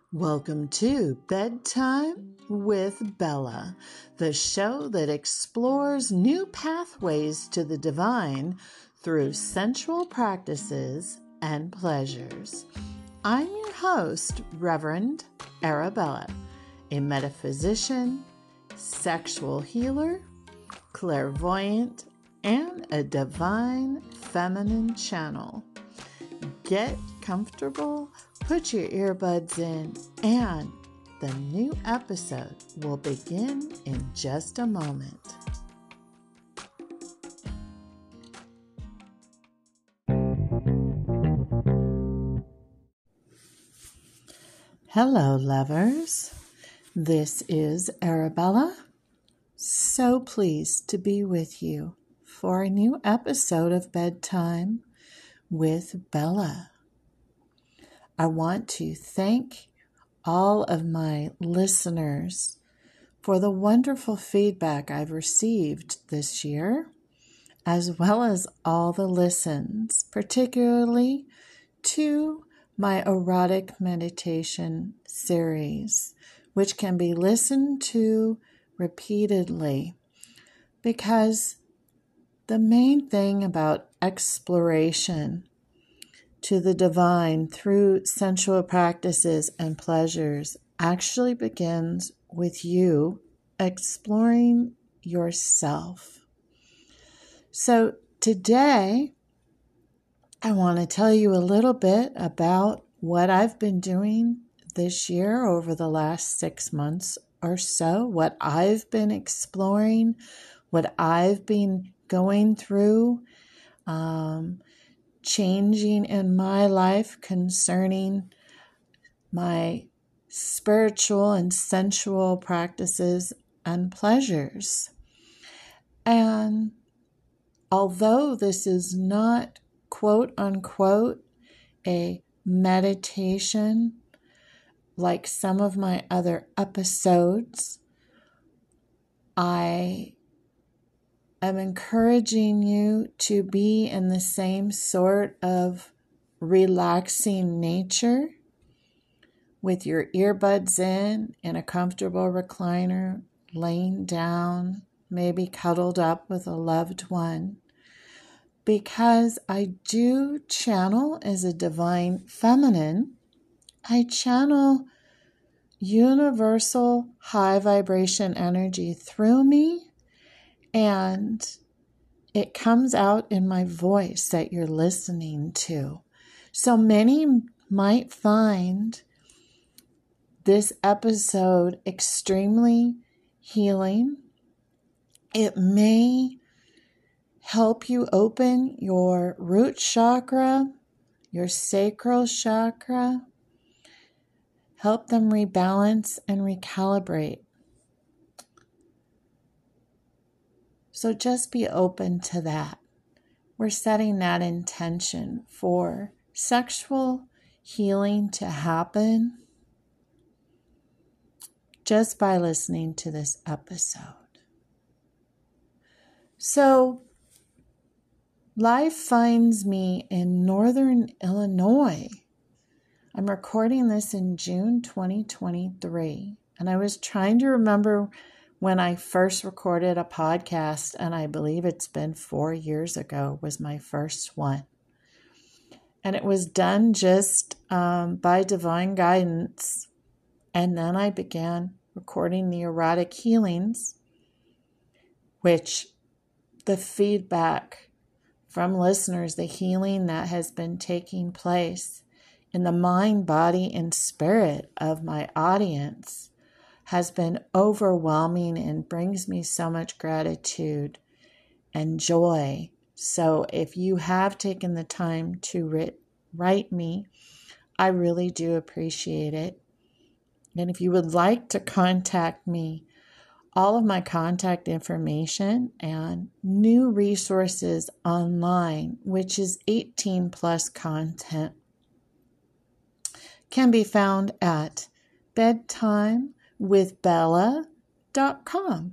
Welcome to Bedtime with Bella, the show that explores new pathways to the divine through sensual practices and pleasures. I'm your host, Reverend Arabella, a metaphysician, sexual healer, clairvoyant, and a divine feminine channel. Get comfortable, put your earbuds in, and the new episode will begin in just a moment. Hello, lovers. This is Arabella. So pleased to be with you for a new episode of Bedtime with Bella. I want to thank all of my listeners for the wonderful feedback I've received this year, as well as all the listens, particularly to my erotic meditation series, which can be listened to repeatedly, because the main thing about exploration to the divine through sensual practices and pleasures actually begins with you exploring yourself. So today, I want to tell you a little bit about what I've been doing this year over the last 6 months or so, what I've been exploring, what I've been going through, changing in my life concerning my spiritual and sensual practices and pleasures. And although this is not quote unquote a meditation like some of my other episodes, I am encouraging you to be in the same sort of relaxing nature with your earbuds in a comfortable recliner, laying down, maybe cuddled up with a loved one, because I do channel as a divine feminine. I channel universal high vibration energy through me, and it comes out in my voice that you're listening to. So many might find this episode extremely healing. It may help you open your root chakra, your sacral chakra, help them rebalance and recalibrate. So just be open to that. We're setting that intention for sexual healing to happen just by listening to this episode. So, life finds me in Northern Illinois. I'm recording this in June 2023, and I was trying to remember when I first recorded a podcast, and I believe it's been 4 years ago was my first one. And it was done just by divine guidance. And then I began recording the erotic healings, which the feedback from listeners, the healing that has been taking place in the mind, body, and spirit of my audience has been overwhelming and brings me so much gratitude and joy. So if you have taken the time to write me, I really do appreciate it. And if you would like to contact me, all of my contact information and new resources online, which is 18 plus content, can be found at bedtimewithbella.com.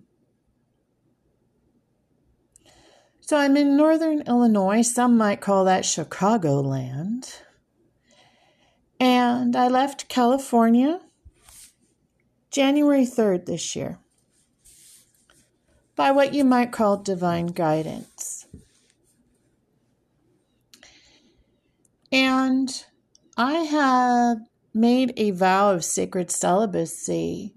So I'm in Northern Illinois. Some might call that Chicagoland. And I left California January 3rd this year by what you might call divine guidance. And I have made a vow of sacred celibacy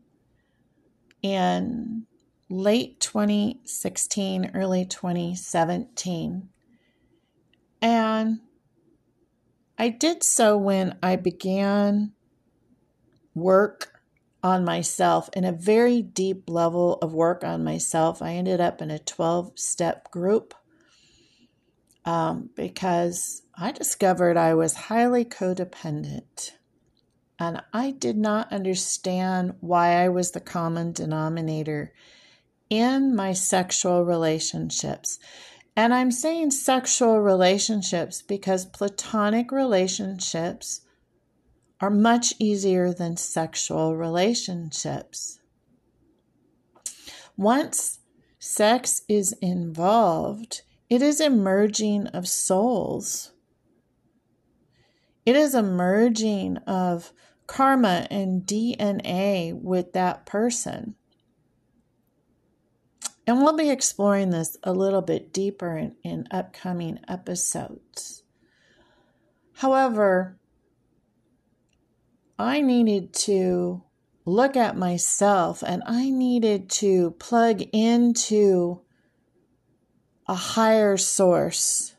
in late 2016, early 2017. And I did so when I began work on myself, in a very deep level of work on myself. I ended up in a 12-step group because I discovered I was highly codependent. And I did not understand why I was the common denominator in my sexual relationships. And I'm saying sexual relationships because platonic relationships are much easier than sexual relationships. Once sex is involved, it is a merging of souls. It is a merging of karma and DNA with that person. And we'll be exploring this a little bit deeper in upcoming episodes. However, I needed to look at myself and I needed to plug into a higher source.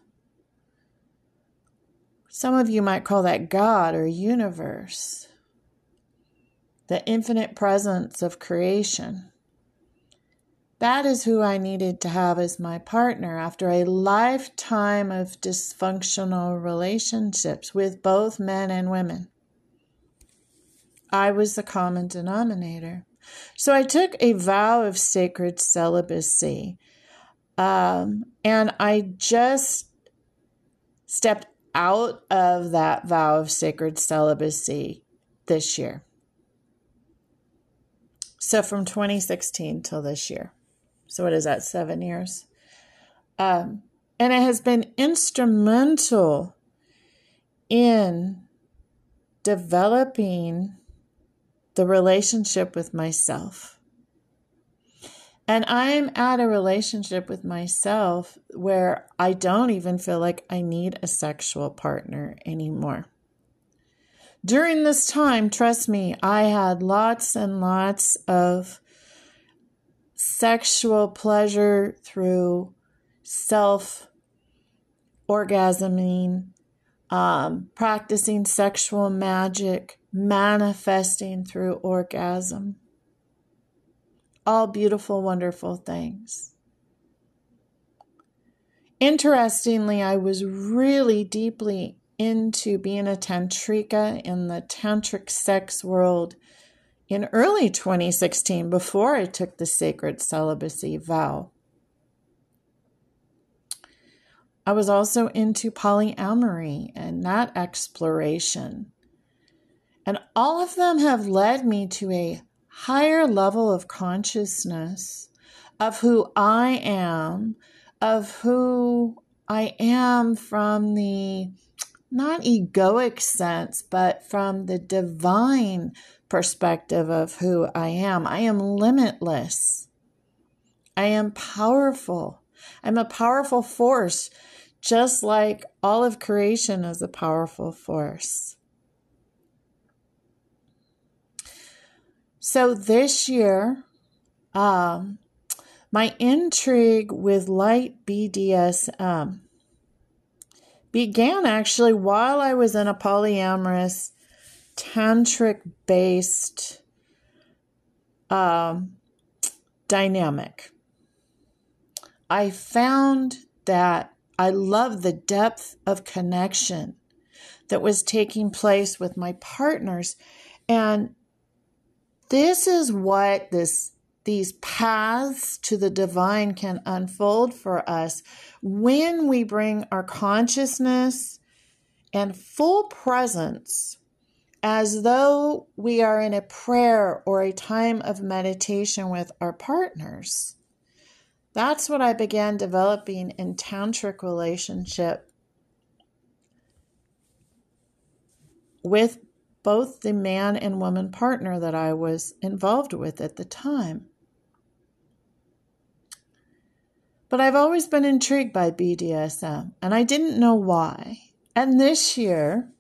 Some of you might call that God or universe, the infinite presence of creation. That is who I needed to have as my partner after a lifetime of dysfunctional relationships with both men and women. I was the common denominator. So I took a vow of sacred celibacy. And I just stepped out of that vow of sacred celibacy this year. So from 2016 till this year. So what is that, 7 years? And it has been instrumental in developing the relationship with myself. And I'm at a relationship with myself where I don't even feel like I need a sexual partner anymore. During this time, trust me, I had lots and lots of sexual pleasure through self-orgasming, practicing sexual magic, manifesting through orgasm. All beautiful, wonderful things. Interestingly, I was really deeply into being a tantrika in the tantric sex world in early 2016, before I took the sacred celibacy vow. I was also into polyamory and that exploration. And all of them have led me to a higher level of consciousness of who I am, from the not egoic sense, but from the divine perspective of who I am. I am limitless. I am powerful. I'm a powerful force, just like all of creation is a powerful force. So this year, my intrigue with light BDSM began actually while I was in a polyamorous, tantric-based dynamic. I found that I loved the depth of connection that was taking place with my partners. And this is what these paths to the divine can unfold for us when we bring our consciousness and full presence as though we are in a prayer or a time of meditation with our partners. That's what I began developing in tantric relationship with both the man and woman partner that I was involved with at the time. But I've always been intrigued by BDSM, and I didn't know why. And this year,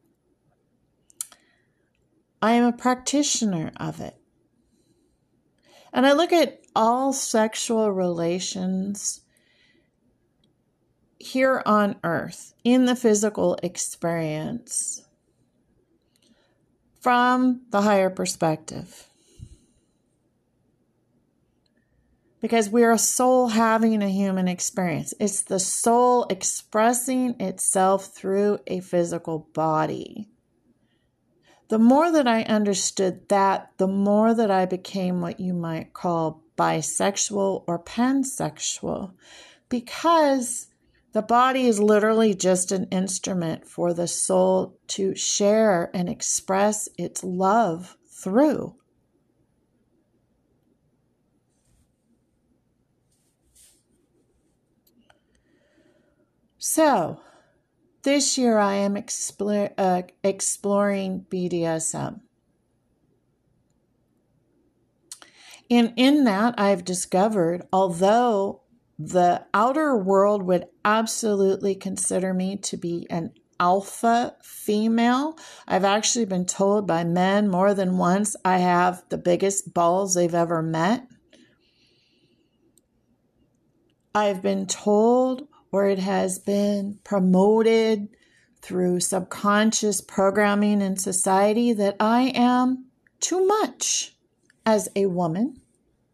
I am a practitioner of it. And I look at all sexual relations here on earth, in the physical experience, from the higher perspective. Because we're a soul having a human experience. It's the soul expressing itself through a physical body. The more that I understood that, the more that I became what you might call bisexual or pansexual, because the body is literally just an instrument for the soul to share and express its love through. So, this year I am exploring BDSM. And in that I've discovered, although the outer world would absolutely consider me to be an alpha female, I've actually been told by men more than once I have the biggest balls they've ever met. I've been told, or it has been promoted through subconscious programming in society, that I am too much as a woman.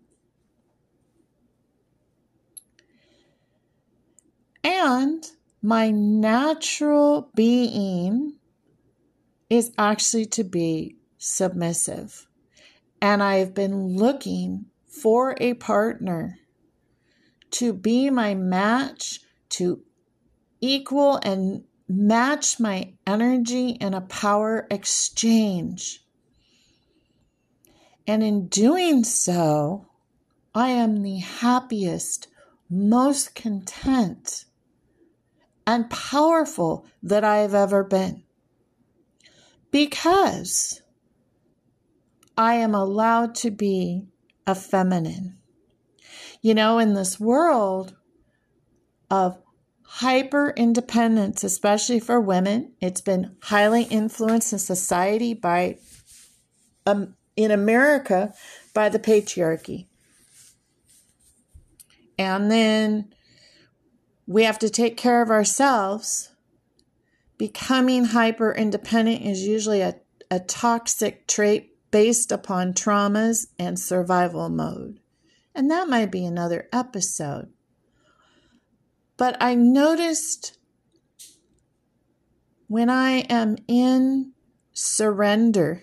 And my natural being is actually to be submissive. And I've been looking for a partner to be my match, to equal and match my energy in a power exchange. And in doing so, I am the happiest, most content, and powerful that I have ever been. Because I am allowed to be a feminine. You know, in this world of hyper independence, especially for women, it's been highly influenced in society by, in America, by the patriarchy. And then we have to take care of ourselves. Becoming hyper independent is usually a toxic trait based upon traumas and survival mode. And that might be another episode. But I noticed when I am in surrender,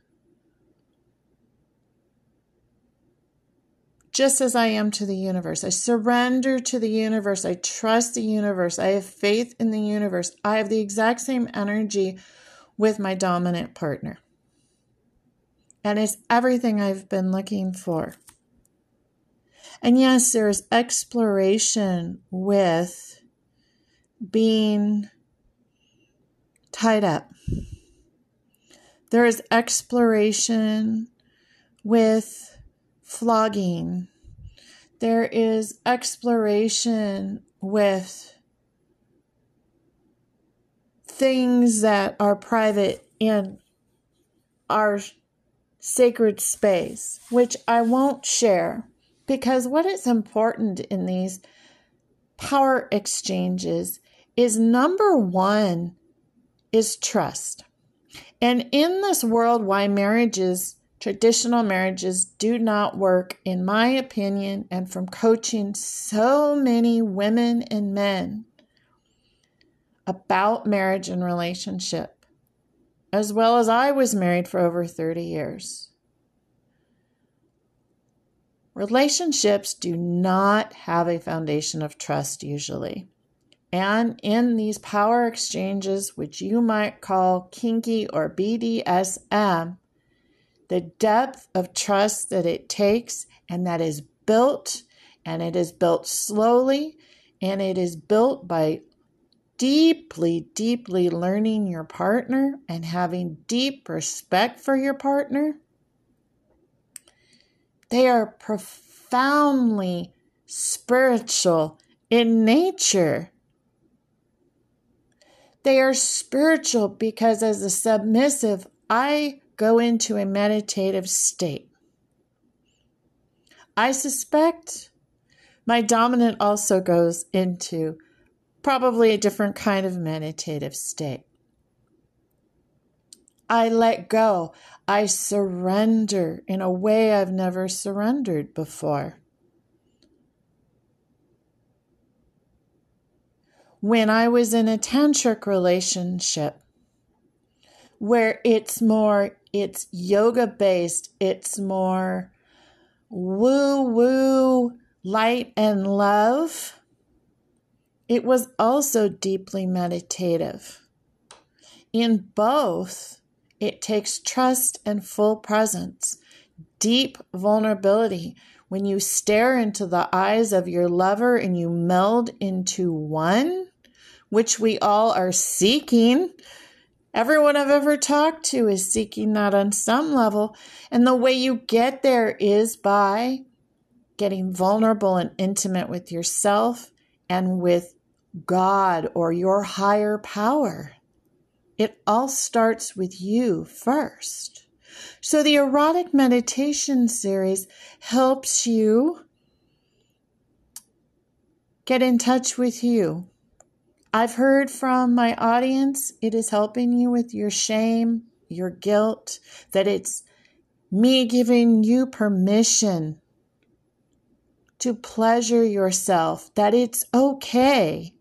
just as I am to the universe, I surrender to the universe. I trust the universe. I have faith in the universe. I have the exact same energy with my dominant partner. And it's everything I've been looking for. And yes, there's exploration with being tied up. There is exploration with flogging. There is exploration with things that are private in our sacred space, which I won't share. Because what is important in these power exchanges is, number one, is trust. And in this world, why traditional marriages do not work, in my opinion, and from coaching so many women and men about marriage and relationship, as well as I was married for over 30 years. Relationships do not have a foundation of trust usually. And in these power exchanges, which you might call kinky or BDSM, the depth of trust that it takes, and that is built, and it is built slowly, and it is built by deeply, deeply learning your partner and having deep respect for your partner, they are profoundly spiritual in nature. They are spiritual because as a submissive, I go into a meditative state. I suspect my dominant also goes into probably a different kind of meditative state. I let go. I surrender in a way I've never surrendered before. When I was in a tantric relationship where it's yoga based, it's more woo-woo, light and love, it was also deeply meditative. In both, it takes trust and full presence, deep vulnerability. When you stare into the eyes of your lover and you meld into one, which we all are seeking. Everyone I've ever talked to is seeking that on some level. And the way you get there is by getting vulnerable and intimate with yourself and with God or your higher power. It all starts with you first. So the erotic meditation series helps you get in touch with you. I've heard from my audience, it is helping you with your shame, your guilt, that it's me giving you permission to pleasure yourself, that it's okay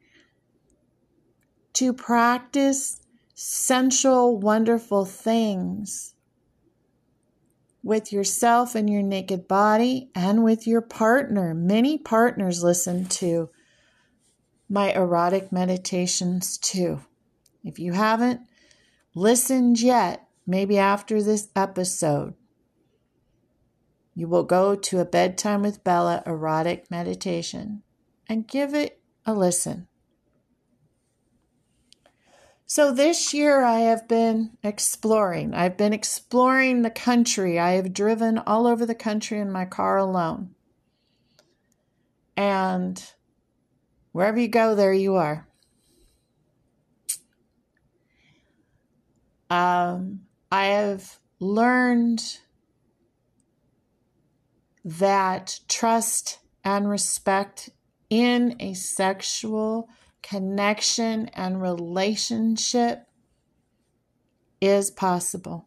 to practice sensual, wonderful things with yourself and your naked body and with your partner. Many partners listen to my erotic meditations too. If you haven't listened yet, maybe after this episode, you will go to a Bedtime with Bella erotic meditation and give it a listen. So this year I have been exploring. I've been exploring the country. I have driven all over the country in my car alone. And wherever you go, there you are. I have learned that trust and respect in a sexual connection and relationship is possible.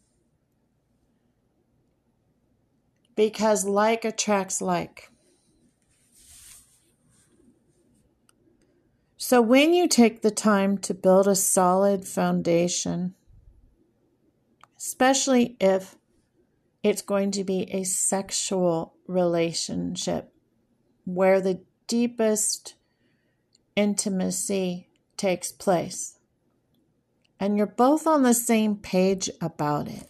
Because like attracts like. So when you take the time to build a solid foundation, especially if it's going to be a sexual relationship where the deepest intimacy takes place, and you're both on the same page about it,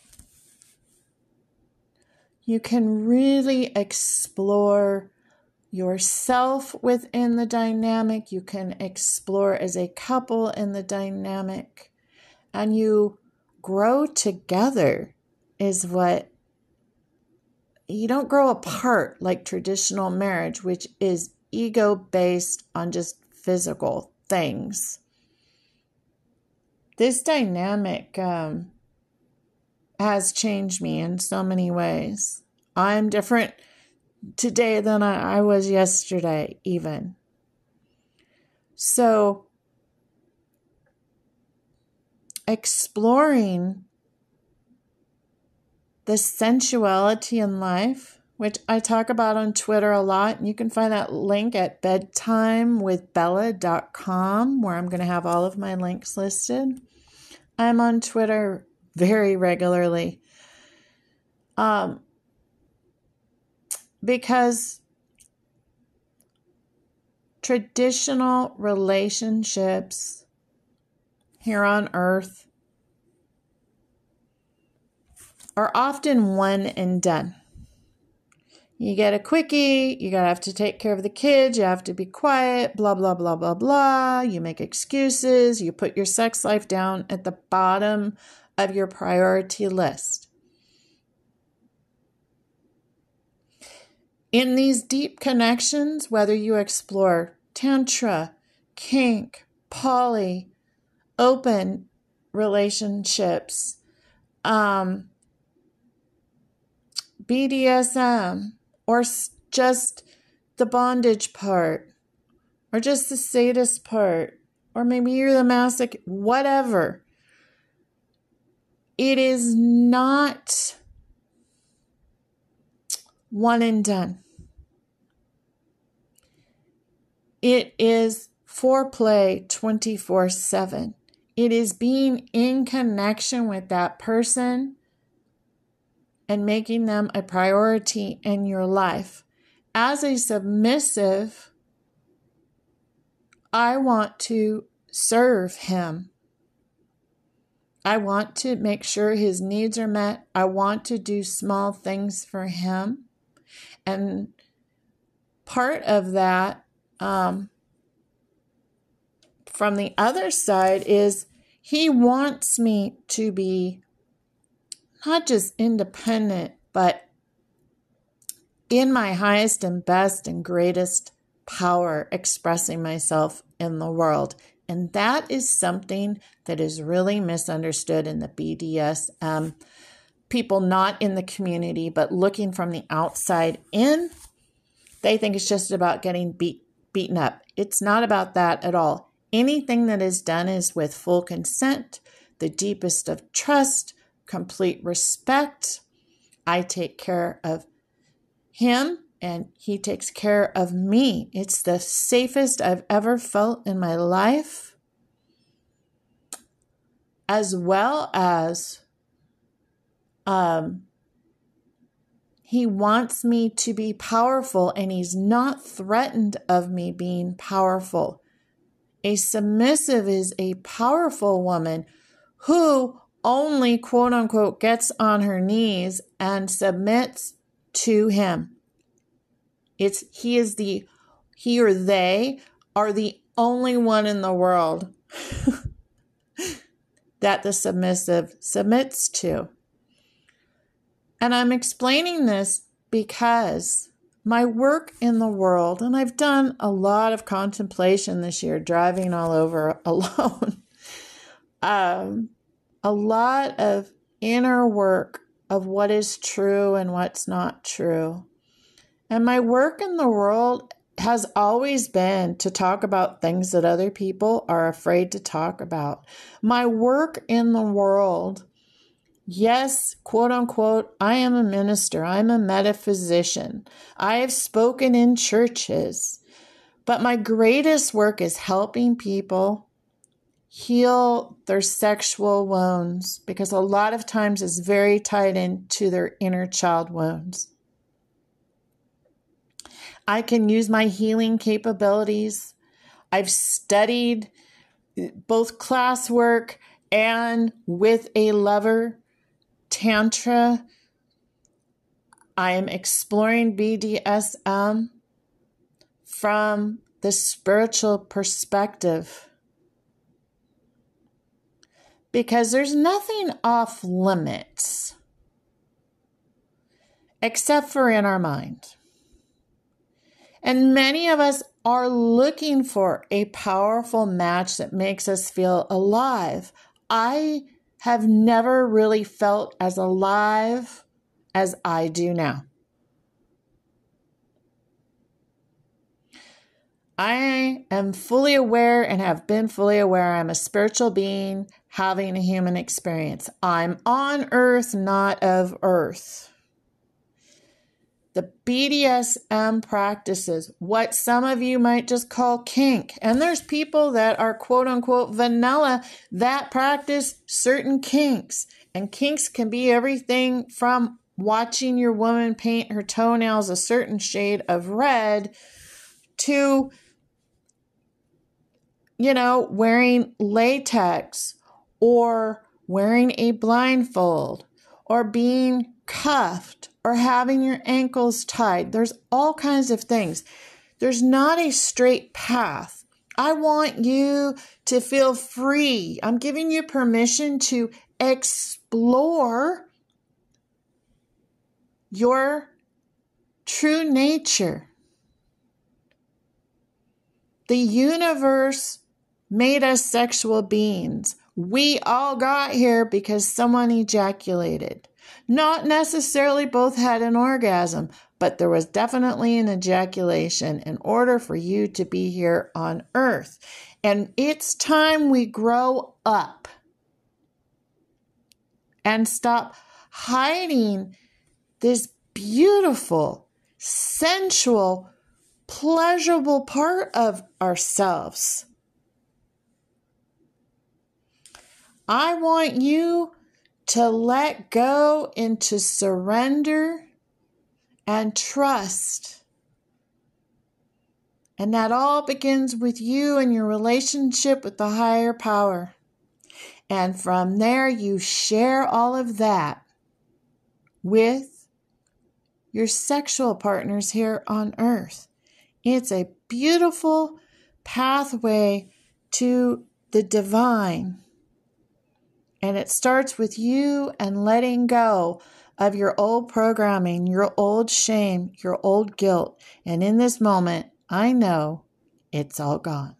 you can really explore yourself within the dynamic. You can explore as a couple in the dynamic, and you grow together is what you don't grow apart like traditional marriage, which is ego based on just physical things. This dynamic has changed me in so many ways. I'm different today than I was yesterday, even. So, exploring the sensuality in life, which I talk about on Twitter a lot, and you can find that link at bedtimewithbella.com, where I'm going to have all of my links listed. I'm on Twitter very regularly. Because traditional relationships here on earth are often one and done. You get a quickie, you gotta have to take care of the kids, you have to be quiet, blah, blah, blah, blah, blah. You make excuses, you put your sex life down at the bottom of your priority list. In these deep connections, whether you explore Tantra, kink, poly, open relationships, BDSM, or just the bondage part, or just the sadist part, or maybe you're the masochist, whatever. It is not one and done. It is foreplay 24/7. It is being in connection with that person and making them a priority in your life. As a submissive, I want to serve him. I want to make sure his needs are met. I want to do small things for him. And part of that, from the other side, is he wants me to be not just independent, but in my highest and best and greatest power, expressing myself in the world. And that is something that is really misunderstood in the BDSM. People not in the community, but looking from the outside in, they think it's just about getting beaten up. It's not about that at all. Anything that is done is with full consent, the deepest of trust, complete respect. I take care of him and he takes care of me. It's the safest I've ever felt in my life, as well as he wants me to be powerful, and he's not threatened of me being powerful. A submissive is a powerful woman who only, quote unquote, gets on her knees and submits to him. He or they are the only one in the world that the submissive submits to. And I'm explaining this because my work in the world, and I've done a lot of contemplation this year, driving all over alone, a lot of inner work of what is true and what's not true. And my work in the world has always been to talk about things that other people are afraid to talk about. My work in the world, yes, quote unquote, I am a minister. I'm a metaphysician. I have spoken in churches. But my greatest work is helping people heal their sexual wounds, because a lot of times it's very tied into their inner child wounds. I can use my healing capabilities. I've studied both classwork and with a lover, Tantra. I am exploring BDSM from the spiritual perspective, because there's nothing off limits except for in our mind. And many of us are looking for a powerful match that makes us feel alive. I have never really felt as alive as I do now. I am fully aware and have been fully aware I'm a spiritual being having a human experience. I'm on earth, not of earth. The BDSM practices, what some of you might just call kink. And there's people that are quote unquote vanilla that practice certain kinks. And kinks can be everything from watching your woman paint her toenails a certain shade of red to, wearing latex or wearing a blindfold or being cuffed or having your ankles tied. There's all kinds of things. There's not a straight path. I want you to feel free. I'm giving you permission to explore your true nature. The universe made us sexual beings. We all got here because someone ejaculated. Not necessarily both had an orgasm, but there was definitely an ejaculation in order for you to be here on earth. And it's time we grow up and stop hiding this beautiful, sensual, pleasurable part of ourselves. I want you to let go into surrender and trust. And that all begins with you and your relationship with the higher power. And from there, you share all of that with your sexual partners here on earth. It's a beautiful pathway to the divine. And it starts with you and letting go of your old programming, your old shame, your old guilt. And in this moment, I know it's all gone.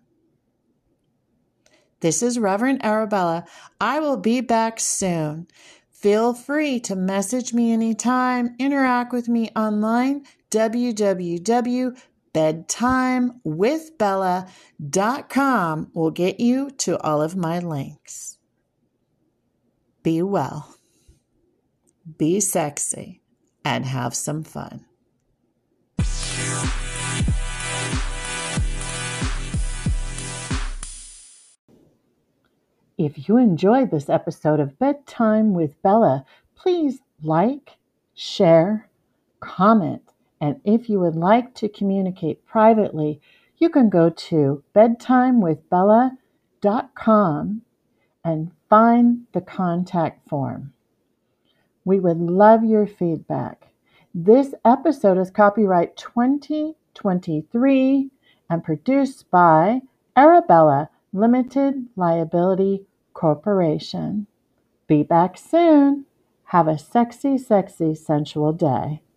This is Reverend Arabella. I will be back soon. Feel free to message me anytime, interact with me online, www.bedtimewithbella.com will get you to all of my links. Be well, be sexy, and have some fun. If you enjoyed this episode of Bedtime with Bella, please like, share, comment, and if you would like to communicate privately, you can go to bedtimewithbella.com and find the contact form. We would love your feedback. This episode is copyright 2023 and produced by Arabella Limited Liability Corporation. Be back soon. Have a sexy, sexy, sensual day.